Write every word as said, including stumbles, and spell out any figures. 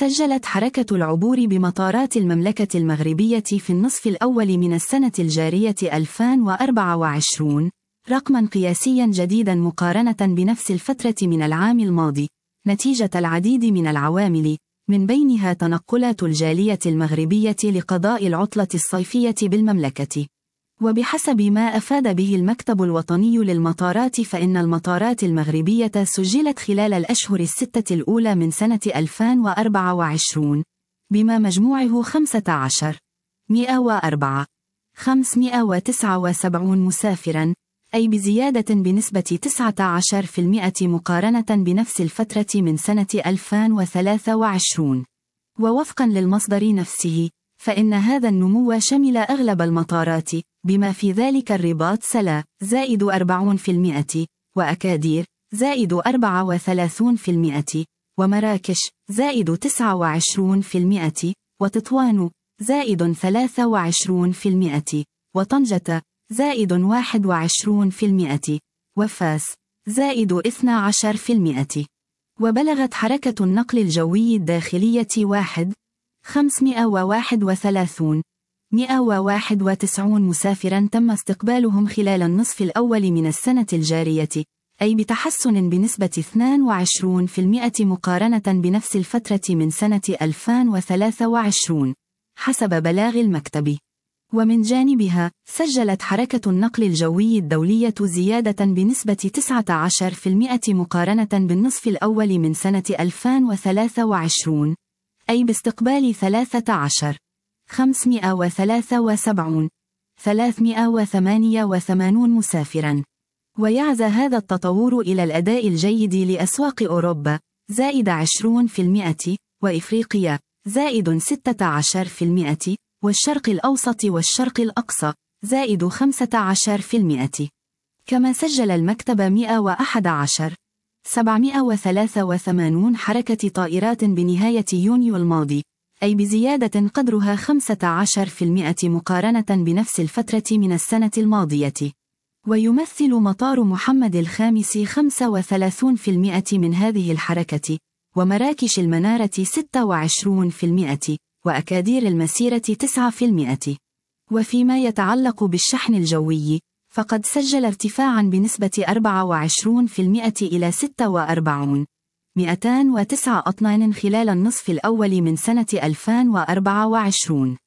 سجلت حركة العبور بمطارات المملكة المغربية في النصف الأول من السنة الجارية ألفين وأربعة وعشرين رقماً قياسياً جديداً مقارنة بنفس الفترة من العام الماضي، نتيجة العديد من العوامل، من بينها تنقلات الجالية المغربية لقضاء العطلة الصيفية بالمملكة. وبحسب ما أفاد به المكتب الوطني للمطارات، فإن المطارات المغربية سجلت خلال الأشهر الستة الأولى من سنة ألفين وأربعة وعشرين بما مجموعه خمسة عشر مئة وأربعة آلاف وخمسمئة وتسعة وسبعين مسافراً، أي بزيادة بنسبة تسعة عشر بالمئة مقارنة بنفس الفترة من سنة ألفين وثلاثة وعشرين. ووفقاً للمصدر نفسه، فإن هذا النمو شمل أغلب المطارات، بما في ذلك الرباط سلا زائد أربعين بالمئة، وأكادير زائد أربعة وثلاثين بالمئة، ومراكش زائد تسعة وعشرين بالمئة، وتطوان زائد ثلاثة وعشرين بالمئة، وطنجة زائد واحد وعشرين بالمئة، وفاس زائد اثني عشر بالمئة. وبلغت حركة النقل الجوي الداخلية واحد خمسمئة وواحد وثلاثين مئة وواحد وتسعين مسافراً تم استقبالهم خلال النصف الأول من السنة الجارية، أي بتحسن بنسبة اثنين وعشرين بالمئة مقارنة بنفس الفترة من سنة ألفين وثلاثة وعشرين، حسب بلاغ المكتب. ومن جانبها، سجلت حركة النقل الجوي الدولية زيادة بنسبة تسعة عشر بالمئة مقارنة بالنصف الأول من سنة ألفين وثلاثة وعشرين، أي باستقبال ثلاثة عشر خمسمئة وثلاثة وسبعين ثلاثمئة وثمانية وثمانين مسافراً. ويعزى هذا التطور إلى الأداء الجيد لأسواق أوروبا زائد عشرين بالمئة، وإفريقيا زائد ستة عشر بالمئة، والشرق الأوسط والشرق الأقصى زائد خمسة عشر بالمئة. كما سجل المكتب مئة وأحد عشر ألف وسبعمئة وثلاثة وثمانين حركة طائرات بنهاية يونيو الماضي، أي بزيادة قدرها خمسة عشر بالمئة مقارنة بنفس الفترة من السنة الماضية. ويمثل مطار محمد الخامس خمسة وثلاثين بالمئة من هذه الحركة، ومراكش المنارة ستة وعشرين بالمئة، وأكادير المسيرة تسعة بالمئة. وفيما يتعلق بالشحن الجوي، فقد سجل ارتفاعاً بنسبة أربعة وعشرين بالمئة إلى ستة وأربعين مئتين وتسعة أطنان خلال النصف الأول من سنة ألفين وأربعة وعشرين.